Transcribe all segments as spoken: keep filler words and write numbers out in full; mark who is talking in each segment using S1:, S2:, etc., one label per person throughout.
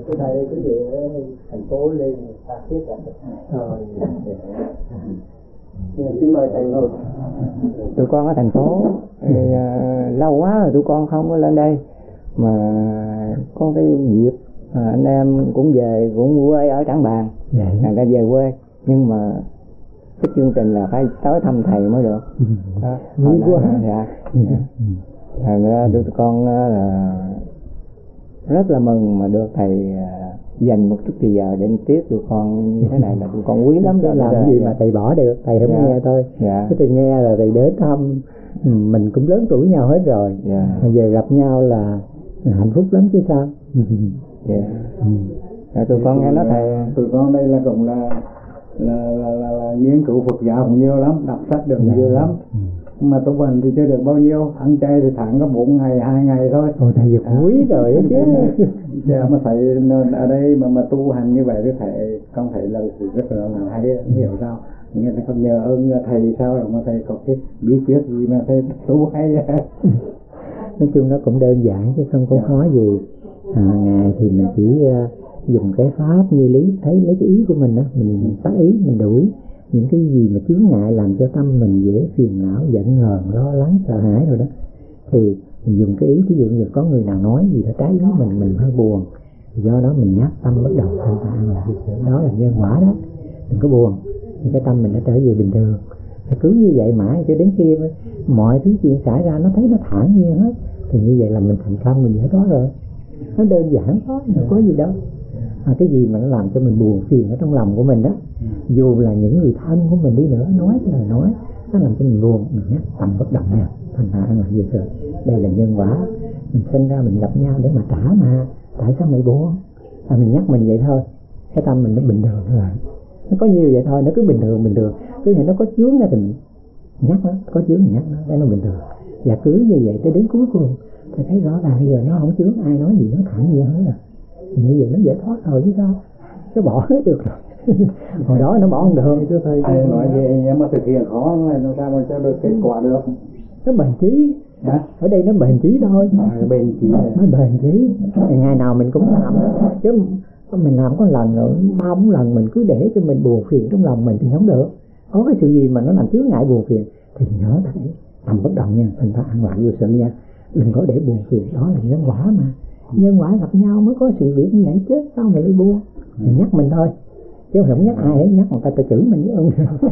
S1: cái đây cứ về thành phố lên ta thiết cả rồi. Xin mời thầy ngồi.
S2: Tụi con ở thành phố thì uh, lâu quá rồi tụi con không có lên đây, mà có cái dịp à, anh em cũng về cũng quê ở Trảng Bàng, thành ra về quê, nhưng mà cái chương trình là phải tới thăm thầy mới được. Đó,
S3: vui quá.
S2: Dạ. Thành ra tụi con là rất là mừng mà được thầy dành một chút thời giờ để tiếp tụi con như thế này, là tụi con quý lắm đó.
S3: Làm cái gì mà thầy bỏ được, thầy không
S2: dạ.
S3: nghe thôi.
S2: Dạ.
S3: Cái thầy nghe là thầy đến thăm, mình cũng lớn tuổi nhau hết rồi.
S2: Dạ.
S3: Giờ gặp nhau là hạnh phúc lắm chứ sao.
S2: Dạ. Dạ, tụi con nghe nói thầy.
S4: Tụi con đây là cũng là là, là, là, là nghiên cứu Phật giáo cũng nhiều lắm, đọc sách được nhiều lắm. Mà tu hành thì chưa được bao nhiêu, ăn chay thì thẳng có bốn ngày, hai ngày thôi.
S3: Ôi thầy Việt
S4: à,
S3: quý rồi đó chứ.
S4: Dạ mà thầy ở đây mà mà tu hành như vậy thì thầy con thấy là rất là hay, hiểu sao? Nghĩa là con nhờ ơn thầy sao rồi mà thầy có cái bí quyết gì mà thầy tu hay vậy?
S3: Nói chung nó cũng đơn giản chứ không có dạ. khó gì. À, ngày thì mình chỉ uh, dùng cái pháp như lý, thấy lấy cái ý của mình đó, mình tác ý, mình đuổi những cái gì mà chướng ngại làm cho tâm mình dễ phiền não, giận hờn, lo lắng, sợ hãi rồi đó, thì mình dùng cái ý. Ví dụ như có người nào nói gì đó trái ý mình, mình hơi buồn, do đó mình nhắc tâm bắt đầu thanh thản là đó là nhân quả đó, đừng có buồn thì cái tâm mình đã trở về bình thường. Cứ như vậy mãi cho đến khi mọi thứ chuyện xảy ra nó thấy nó thản nhiên hết, thì như vậy là mình thành công, mình giải thoát rồi. Nó đơn giản quá, không có gì đâu. À, cái gì mà nó làm cho mình buồn phiền ở trong lòng của mình đó, dù là những người thân của mình đi nữa nói cái lời nói nó làm cho mình buồn, mình nhắc tâm bất động nha, thành ra là gì rồi, đây là nhân quả, mình sinh ra mình gặp nhau để mà trả mà, tại sao mày buồn? À, mình nhắc mình vậy thôi, cái tâm mình nó bình thường thôi, nó có nhiều vậy thôi, nó cứ bình thường bình thường, cứ thì nó có chướng ra thì mình nhắc nó, có chướng mình nhắc nó, để nó bình thường, và cứ như vậy tới đến cuối cùng thì thấy rõ ràng bây giờ nó không chướng, ai nói gì nó thẳng gì hết à. Như vậy nó giải thoát rồi chứ sao, nó bỏ hết được rồi. Hồi đó nó bỏ không được chứ thầy.
S4: Ai nói gì em mà thực hiện khó này nó sao mà cho được kết quả được?
S3: Nó bền chí. Hả? Ở đây nó bền chí thôi.
S4: À, bền chí.
S3: Nó bền chí. Ngày nào mình cũng làm đó. Chứ mình làm có lần rồi, ba bốn lần mình cứ để cho mình buồn phiền trong lòng mình thì không được. Có cái sự gì mà nó làm chướng ngại buồn phiền thì nhớ thấy tầm bất động nha, thành ra an lạc vô sự nha. Đừng có để buồn phiền, đó là nhân quả mà. Nhân quả gặp nhau mới có sự việc như vậy chứ sao mày đi buông. Mình nhắc mình thôi chứ không nhắc ai hết, nhắc người ta ta chửi mình ưng.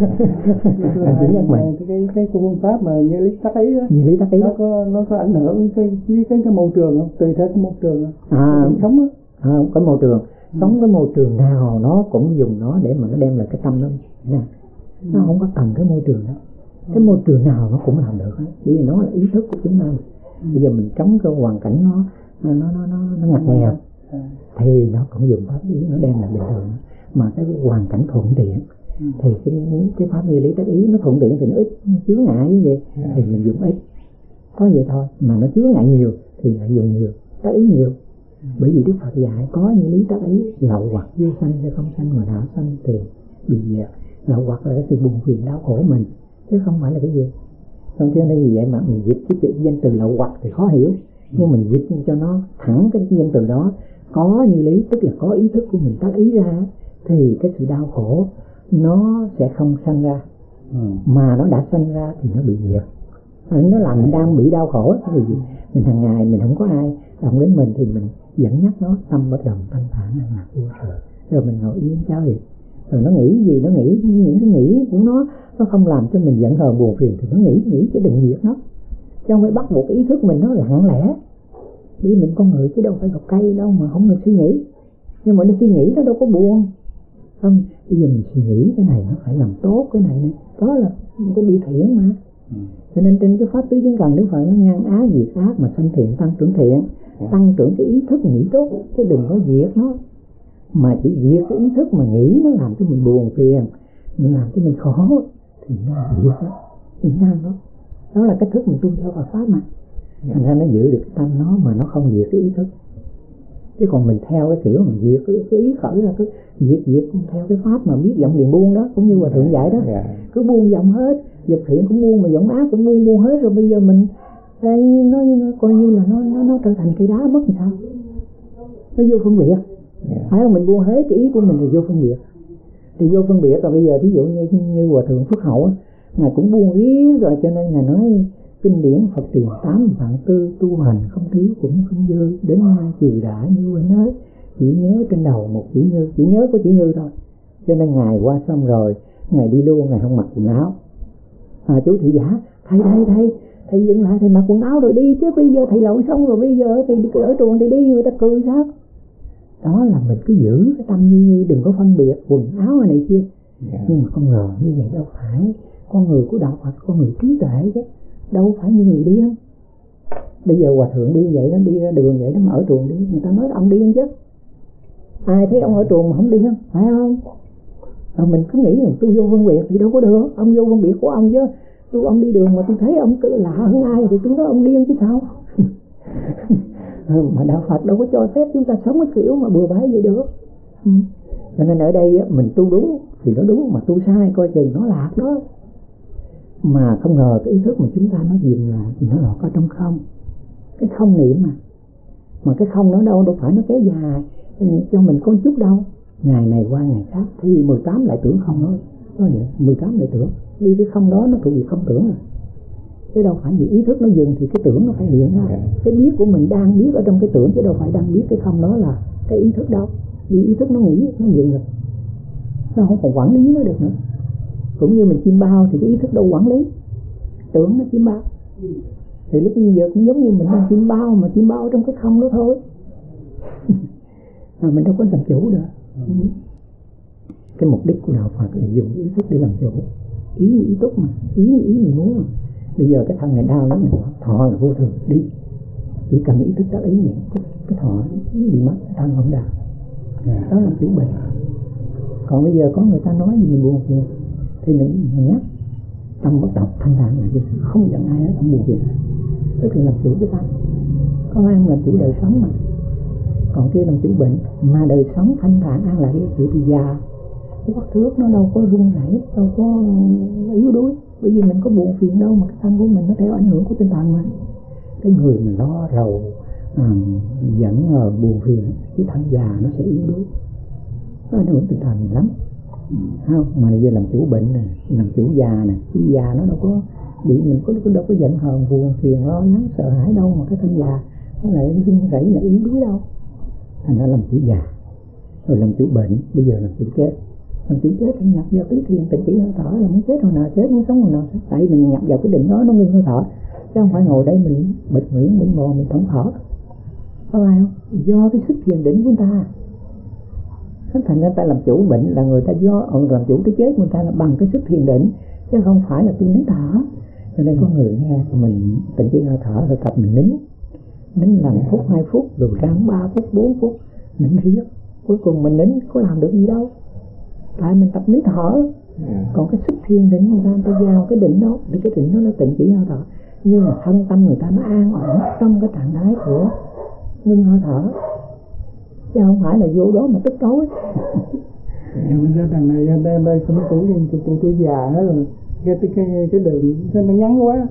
S3: Chỉ nhắc mình
S4: cái cái phương pháp mà như lý tác ý đó,
S3: như lý tác ý
S4: nó có nó có ảnh hưởng cái cái cái môi trường không, tùy theo cái môi trường
S3: à,
S4: sống á.
S3: À, cái môi trường ừ. Sống cái môi trường nào nó cũng dùng nó để mà nó đem lại cái tâm nó nha. Ừ. Nó không có cần cái môi trường đó, cái môi trường nào nó cũng làm được hết, bởi vì nó là ý thức của chúng ta. Ừ. Bây giờ mình chống cái hoàn cảnh nó nó nó nó nó ngặt nghèo ừ. thì nó cũng dùng pháp lý nó đem lại bình thường. Mà cái hoàn cảnh thuận tiện ừ. thì cái cái pháp lý tác ý nó thuận tiện thì nó ít chướng ngại như vậy ừ. thì mình dùng ít, có vậy thôi. Mà nó chướng ngại nhiều thì lại dùng nhiều, tác ý nhiều. Ừ. Bởi vì Đức Phật dạy có như lý tác ý, lậu hoặc vô sanh hay không sanh, mà đã sanh thì bị diệt. Lậu hoặc là cái sự buồn phiền đau khổ mình chứ không phải là cái gì. Không chứ nên vì vậy mà mình dịch cái chữ danh từ lậu hoặc thì khó hiểu, ừ. nhưng mình dịch cho nó thẳng cái danh từ đó, có như lý tức là có ý thức của mình tác ý ra thì cái sự đau khổ nó sẽ không sanh ra. Ừ. Mà nó đã sanh ra thì nó bị diệt. Nó làm mình đang bị đau khổ thì mình hàng ngày mình không có ai động đến mình thì mình dẫn nhắc nó tâm bất động thanh thản an lạc vô sự, rồi mình ngồi yên cháo điệp. Rồi nó nghĩ gì nó nghĩ những cái nghĩ của nó nó không làm cho mình giận hờn buồn phiền thì nó nghĩ nghĩ chứ đừng diệt nó, chứ không phải bắt buộc cái ý thức mình nó lặng lẽ. Vì mình con người chứ đâu phải gọt cây đâu mà không được suy nghĩ, nhưng mà nó suy nghĩ nó đâu có buồn không. Bây giờ mình suy nghĩ cái này nó phải làm tốt cái này này, đó là cái điều thiện mà. Ừ. Cho nên trên cái pháp tứ chứng cần Đức Phật nó ngăn ác diệt ác mà sanh thiện tăng trưởng thiện, ừ. tăng trưởng cái ý thức nghĩ tốt chứ đừng có diệt nó. Mà chỉ diệt cái ý thức mà nghĩ nó làm cho mình buồn phiền, mình làm cho mình khổ thì nó diệt nó, mình ngăn nó. Đó là cách thức mình tu theo Phật pháp mà. Thành ra nó giữ được cái tâm nó mà nó không diệt cái ý thức. Chứ còn mình theo cái kiểu mình diệt cái, cái ý khởi ra cứ diệt diệt theo cái pháp mà biết vọng liền buông đó, cũng như Hòa Thượng dạy đó, yeah. cứ buông vọng hết, dục thiện cũng buông mà vọng ác cũng buông buông hết, rồi bây giờ mình nó, nó coi như là nó nó nó trở thành cây đá mất làm sao? Nó vô phân biệt, phải không? Mình buông hết cái ý của mình thì vô phân biệt, thì vô phân biệt rồi bây giờ thí dụ như như hòa thượng Phước Hậu á, ngài cũng buông riết rồi, cho nên ngài nói kinh điển Phật tiền tám vạn tư, tu hành không thiếu cũng không dư, đến nay trừ đã như quên hết, chỉ nhớ trên đầu một chữ như, chỉ nhớ có chữ như thôi. Cho nên ngài qua xong rồi ngài đi luôn, ngài không mặc quần áo. À, chú thị giả thầy thầy thầy thầy dừng lại, thầy mặc quần áo rồi đi chứ, bây giờ thầy lội xong rồi bây giờ thì ở trường thì đi, người ta cười sao? Đó là mình cứ giữ cái tâm như như, đừng có phân biệt quần áo này kia. Yeah. Nhưng mà không ngờ như vậy đâu phải con người của đạo Phật, con người trí tuệ chứ, đâu phải như người điên. Bây giờ hòa thượng đi vậy đó, đi ra đường vậy đó mà ở trường đi, người ta nói ông điên chứ. Ai thấy ông ở trường mà không điên, phải không? Rồi mình cứ nghĩ là tôi vô phân biệt thì đâu có được, ông vô phân biệt của ông chứ. Tôi ông đi đường mà tôi thấy ông lạ hơn ai thì tôi nói ông điên chứ sao. Mà đạo Phật đâu có cho phép chúng ta sống cái kiểu mà bừa bãi vậy được. Ừ. Cho nên ở đây mình tu đúng thì nó đúng, mà tu sai coi chừng nó lạc đó. Mà không ngờ cái ý thức mà chúng ta nó dừng lại thì nó là có trong không, cái không niệm mà. Mà cái không nó đâu đâu phải nó kéo dài cho mình có chút đâu. Ngày này qua ngày khác thì mười tám lại tưởng không thôi. Nó vậy, mười tám lại tưởng. Đi cái không đó nó thuộc về không tưởng rồi. Chứ đâu phải vì ý thức nó dừng thì cái tưởng nó phải hiện ra. Cái biết của mình đang biết ở trong cái tưởng, chứ đâu phải đang biết cái không đó là cái ý thức đâu. Vì ý thức nó nghĩ, nó dừng rồi, nó không còn quản lý nó được nữa. Cũng như mình chim bao thì cái ý thức đâu quản lý, tưởng nó chim bao. Thì lúc bây giờ cũng giống như mình đang chim bao, mà chim bao trong cái không đó thôi. Mà mình đâu có làm chủ được. Ừ. Cái mục đích của đạo Phật là dùng ý thức để làm chủ. Ý như ý túc mà, ý như ý mình muốn mà. Bây giờ cái thân này đau lắm, thọ là vô thường, đi. Chỉ cần ý thức đã ý vậy, cái, cái thọ đi mất, cái thân không đau. Đó là chủ bệnh. Còn bây giờ có người ta nói gì mình buồn phiền thì mình nhẹ, tâm bất động, thanh thản là không giận ai hết, không buồn phiền. Tức là làm chủ cái tâm. Có ai làm chủ đời sống mà. Còn kia làm chủ bệnh. Mà đời sống thanh thản an lạc thì thì già quắc thước nó đâu có run rẩy, đâu có yếu đuối. Bởi vì mình có buồn phiền đâu mà cái thân của mình nó theo ảnh hưởng của tinh thần mà. Cái người mà lo rầu à, giận ngờ buồn phiền, cái thân già nó sẽ yếu đuối, nó ảnh hưởng tinh thần nhiều lắm. Không, mà giờ làm chủ bệnh này, làm chủ già này, cái già nó đâu có bị mình có đâu có giận hờn buồn phiền lo lắng sợ hãi đâu, mà cái thân già nó lại run rẩy là yếu đuối đâu. Thành ra làm chủ già, rồi làm chủ bệnh, bây giờ làm chủ chết. Làm chủ chết thì nhập vào tứ thiền tịnh chỉ hơi thở, là muốn chết hồi nào chết, muốn sống hồi nào sống. Tại mình nhập vào cái định đó nó ngưng hơi thở, chứ không phải ngồi đây mình bịt miệng mình ngồi mình thẫn thở. Có ai không? Do cái sức thiền định của người ta. Thành ra ta làm chủ bệnh là người ta do làm chủ cái chết người ta là bằng cái sức thiền định, chứ không phải là tôi nín thở. Cho nên có người nghe mình tịnh chỉ hơi thở rồi tập mình nín, nín làm phút hai phút rồi ráng ba phút bốn phút nín riết, cuối cùng mình nín có làm được gì đâu, tại mình tập nín thở. Còn cái sức thiền định người ta người ta vào cái định đó, thì cái định đó nó tịnh chỉ hơi thở, nhưng mà thân tâm người ta nó an ổn trong cái trạng thái của ngưng hơi thở, chứ không phải là vô đó mà tức tối.
S1: Nhưng mà ra đằng này, đây đây không có tuổi tôi tôi tôi già hết rồi, cái cái cái cái đường nó ngắn quá,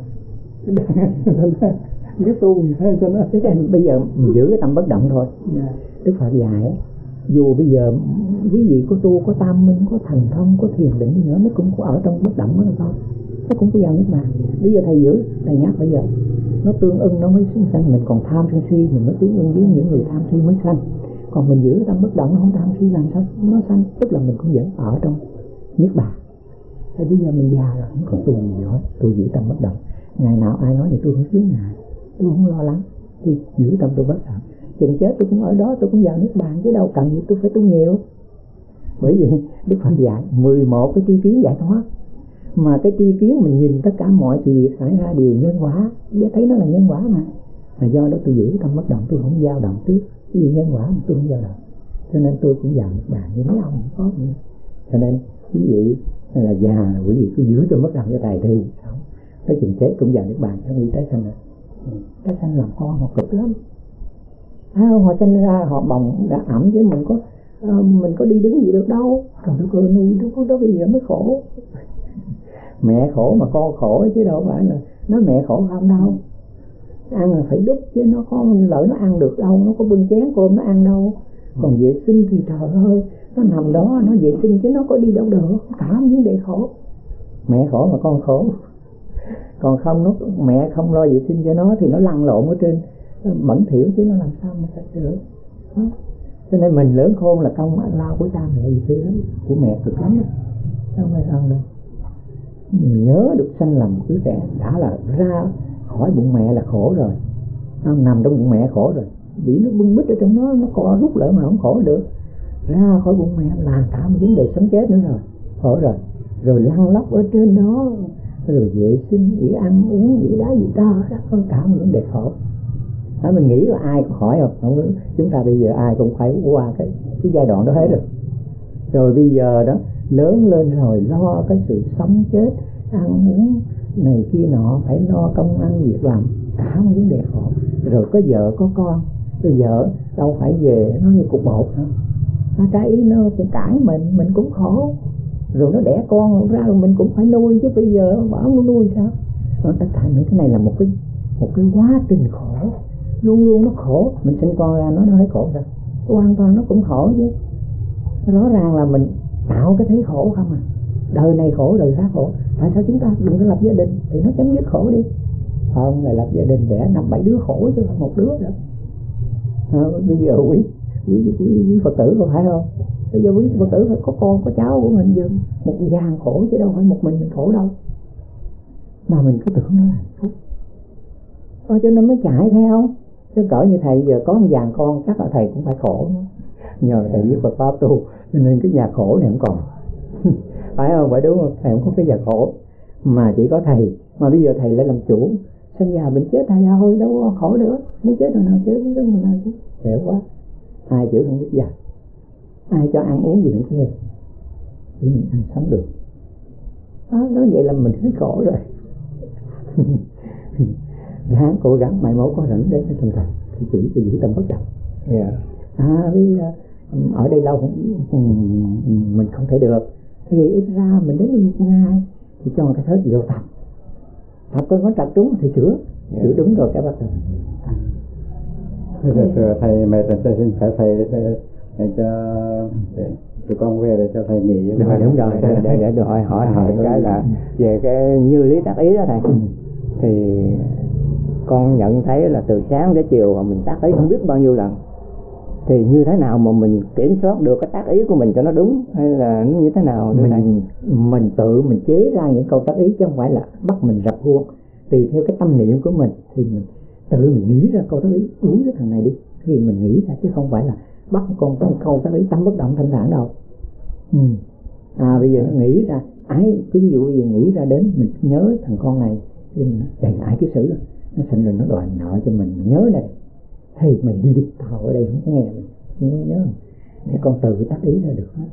S1: cái tu thế cho nó.
S3: Thế bây giờ mình giữ cái tâm bất động thôi. Yeah. Đức Phật dạy dù bây giờ quý vị có tu, có tam minh, có thần thông, có thiền định gì nữa, nó cũng có ở trong bất động đó thôi, nó cũng có vào niết bàn. Bây giờ thầy giữ, thầy nhắc bây giờ nó tương ưng nó mới sinh sanh. Mình còn tham sân si mình mới tương ưng với những người tham si mới sanh. Còn mình giữ tâm bất động nó không tham si làm sao nó sanh? Tức là mình cũng vẫn ở trong niết bàn. Thế bây giờ mình già rồi không còn tu gì nữa, tôi giữ tâm bất động. Ngày nào ai nói thì tôi không chướng ngại, tôi không lo lắng, tôi giữ tâm tôi bất động. Chừng chết tôi cũng ở đó, tôi cũng vào niết bàn, chứ đâu cần gì tôi phải tu nhiều. Bởi vì Đức Phật dạy mười một cái tri kiến giải thoát, mà cái tri kiến mình nhìn tất cả mọi sự việc xảy ra đều nhân quả, biết thấy nó là nhân quả mà. Mà do đó tôi giữ tâm bất động, tôi không dao động trước cái gì nhân quả mà tôi không dao động, cho nên tôi cũng vào niết bàn như mấy ông không có gì. Cho nên quý vị là già là quý vị cứ giữ tâm bất động cho thầy đi, không cái chừng chết cũng vào niết bàn, không đi tái sanh nữa. Tái sanh làm con họ cực lắm. À, họ sinh ra họ bồng đã ẩm, chứ mình có uh, mình có đi đứng gì được đâu. Rồi nó cười nuôi đứa đó bây giờ mới khổ. Mẹ khổ mà con khổ chứ đâu phải là nói mẹ khổ không đâu. Ăn là phải đút chứ nó có lợi nó ăn được đâu, nó có bưng chén cơm nó ăn đâu. Còn vệ sinh thì trời ơi, nó nằm đó nó vệ sinh chứ nó có đi đâu được, cả vấn đề khổ. Mẹ khổ mà con khổ. Còn không nó mẹ không lo vệ sinh cho nó thì nó lăn lộn ở trên bẩn thỉu chứ nó làm sao mà sạch được. Đó. Cho nên mình lớn khôn là công lao của cha mẹ gì thế lắm, của mẹ cực lắm đó. Không phải không đâu. Mình nhớ được sanh làm một đứa trẻ đã là ra khỏi bụng mẹ là khổ rồi, nằm trong bụng mẹ khổ rồi, bị nó bưng bít ở trong nó nó co rút lại mà không khổ được, ra khỏi bụng mẹ là cả một vấn đề sống chết nữa rồi, khổ rồi, rồi lăn lóc ở trên đó, rồi vệ sinh, chỉ ăn uống, chỉ đá gì đó, đó có cả một vấn đề khổ. Đó, mình nghĩ là ai có khỏi không? Không, chúng ta bây giờ ai cũng phải qua cái cái giai đoạn đó hết rồi. Rồi bây giờ đó lớn lên rồi lo cái sự sống chết, ăn uống này kia nọ, phải lo công ăn việc làm, cả một vấn đề khổ. Rồi có vợ có con, rồi vợ đâu phải về nó như cục bột nữa, nó trái ý nó cũng cãi mình, mình cũng khổ. Rồi nó đẻ con ra rồi mình cũng phải nuôi chứ, bây giờ bảo nó nuôi sao? Nó thành cái này là một cái một cái quá trình khổ, luôn luôn nó khổ. Mình sinh con ra nó nó thấy khổ sao? Hoàn toàn nó cũng khổ chứ. Rõ ràng là mình tạo cái thấy khổ không à. Đời này khổ, đời khác khổ. Tại sao chúng ta đừng có lập gia đình thì nó chấm dứt khổ đi. Không, lại lập gia đình đẻ năm bảy đứa khổ chứ không một đứa nữa. À, bây giờ quý quý, quý quý Phật tử có phải không? Bây giờ quý Phật tử phải có con có cháu của mình, giờ một dàn khổ chứ đâu phải một mình mình khổ đâu. Mà mình cứ tưởng nó là hạnh phúc. Thôi cho nên mới chạy theo. Chứ cỡ như thầy giờ có một dàn con chắc là thầy cũng phải khổ nữa. Nhờ thầy biết Phật pháp tu cho nên cái nhà khổ này không còn. Phải không? Phải đúng không? Thầy không có cái nhà khổ mà chỉ có thầy. Mà bây giờ thầy lại làm chủ, sinh già bệnh chết thầy thôi, đâu có khổ nữa. Muốn chết rồi nào chết, muốn chết rồi nào chết. Khỏe quá. Ai chữa không biết già, ai cho ăn uống gì nữa kia để mình ăn sống được. Đó, nói vậy là mình thấy khổ rồi. Ráng cố gắng mai mốt có rảnh đến cái tâm thành thì chỉ cho giữ tâm bất động. Yeah. À, vì ở đây lâu mình không thể được thì ít ra mình đến một ngày thì cho cái thớt vô tập tập cơn có trật trúng thì sửa sửa yeah. Đúng rồi cái bắt đầu.
S4: Rồi thầy mẹ thầy xin phải thầy thầy cho tụi con về để cho thầy nghỉ.
S2: Đúng rồi, đúng rồi. Để để, để được hỏi hỏi hỏi cái là về cái như lý tác ý đó thầy. Thì con nhận thấy là từ sáng đến chiều mà mình tác ý không biết bao nhiêu lần, thì như thế nào mà mình kiểm soát được cái tác ý của mình cho nó đúng, hay là nó như thế nào?
S3: Mình thầy? Mình tự mình chế ra những câu tác ý chứ không phải là bắt mình rập khuôn. Tùy theo cái tâm niệm của mình thì mình tự mình nghĩ ra câu tác ý, đuổi cái thằng này đi thì mình nghĩ ra, chứ không phải là bắt con con câu tác ý tâm bất động thanh thản đâu. Ừ. À bây giờ nó nghĩ ra, ái ví dụ bây giờ nghĩ ra đến mình nhớ thằng con này thì mình đầy ái cái xử nó sinh rồi nó đòi nợ cho mình, nhớ này thì mày đi đi, tao ở đây không có nghe mình nhớ, nhớ thì con tự tác ý ra được hết.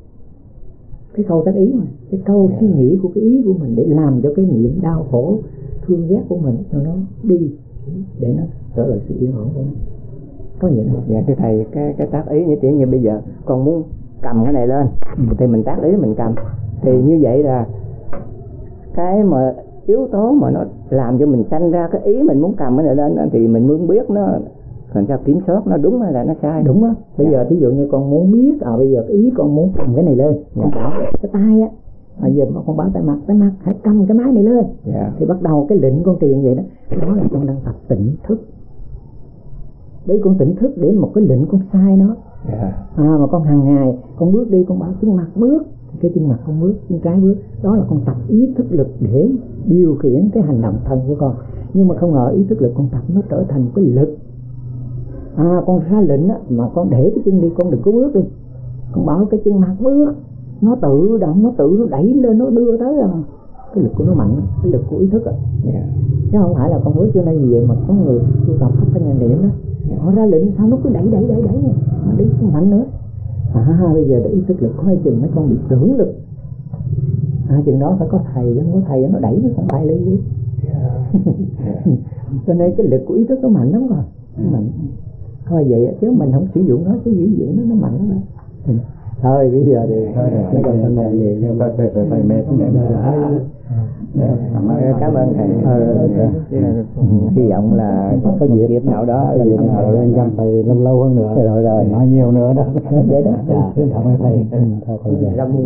S3: Cái câu tác ý mà cái câu yeah. Suy nghĩ của cái ý của mình để làm cho cái niệm đau khổ thương ghét của mình cho nó đi, để nó trở lại sự yên ổn của nó. Có vậy không?
S2: Dạ thưa thầy, cái cái tác ý như tiếng như bây giờ con muốn cầm cái này lên ừ. Thì mình tác ý mình cầm, thì như vậy là cái mà yếu tố mà nó làm cho mình sanh ra cái ý mình muốn cầm cái này lên thì mình muốn biết nó làm sao kiểm soát nó đúng hay là nó sai.
S3: Đúng á. Bây dạ. Giờ thí dụ như con muốn biết à bây giờ cái ý con muốn cầm cái này lên, dạ. Con bảo cái tay á, bây giờ con bảo tay mặt, tay mặt hãy cầm cái máy này lên, dạ. Thì bắt đầu cái lệnh con truyền vậy đó, đó là con đang tập tỉnh thức. Bởi con tỉnh thức để một cái lệnh con sai nó, yeah. À mà con hàng ngày con bước đi con bảo chân mặt bước, cái chân mặt con bước, chân trái bước, đó là con tập ý thức lực để điều khiển cái hành động thân của con. Nhưng mà không ngờ ý thức lực con tập nó trở thành một cái lực. À con ra lệnh á, mà con để cái chân đi con đừng có bước đi, con bảo cái chân mặt bước, nó tự động nó tự nó đẩy lên, nó đưa tới là cái lực của nó mạnh, cái lực của ý thức á, yeah. Chứ không phải là con bước. Cho nên vì vậy mà có người tu tập pháp thanh niệm đó, yeah. Họ ra lệnh sao nó cứ đẩy đẩy đẩy đẩy nó đi không mạnh nữa. À bây giờ để ý thức lực có hai chừng mấy con bị tưởng lực, à chừng đó phải có thầy, không có thầy nó đẩy nó không bay lên dưới, yeah. Yeah. Cho nên cái lực của ý thức nó mạnh lắm rồi, yeah. Mạnh thôi vậy chứ mình không sử dụng nó, chứ sử dụng nó nó mạnh lắm. Thôi bây giờ thì
S4: thôi rồi, thầy thầy thầy thầy mệt. Cảm ơn,
S2: cảm ơn thầy. Hy vọng là có dịp nào đó là
S1: dịp nào lên gặp thầy lâu lâu hơn nữa
S2: rồi rồi
S1: nói nhiều nữa đó.
S2: Vậy đó.
S1: Cảm ơn thầy.
S2: Thầy